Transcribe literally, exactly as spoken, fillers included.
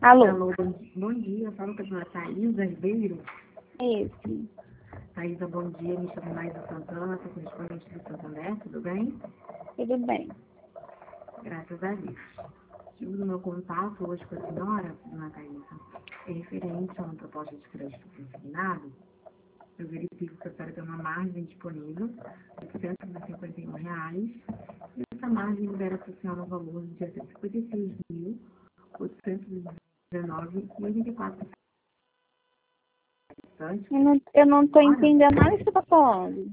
Alô? Alô, bom, bom dia. Fala com a dona Thaisa Ribeiro. Esse. Thaisa, bom dia. Me chamo Maísa Santana, sou correspondente do Santander, tudo bem? Tudo bem. Graças a Deus. Tive no meu contato hoje com a senhora, dona Thaisa, é referente a uma proposta de crédito consignado. Eu verifico que a senhora tem uma margem disponível de cento e cinquenta e um reais. E essa margem libera para a senhora um valor de cinquenta e seis mil oitocentos e dezenove reais e oitenta e quatro centavos. Eu não, eu não tô entendendo nada que você tá falando.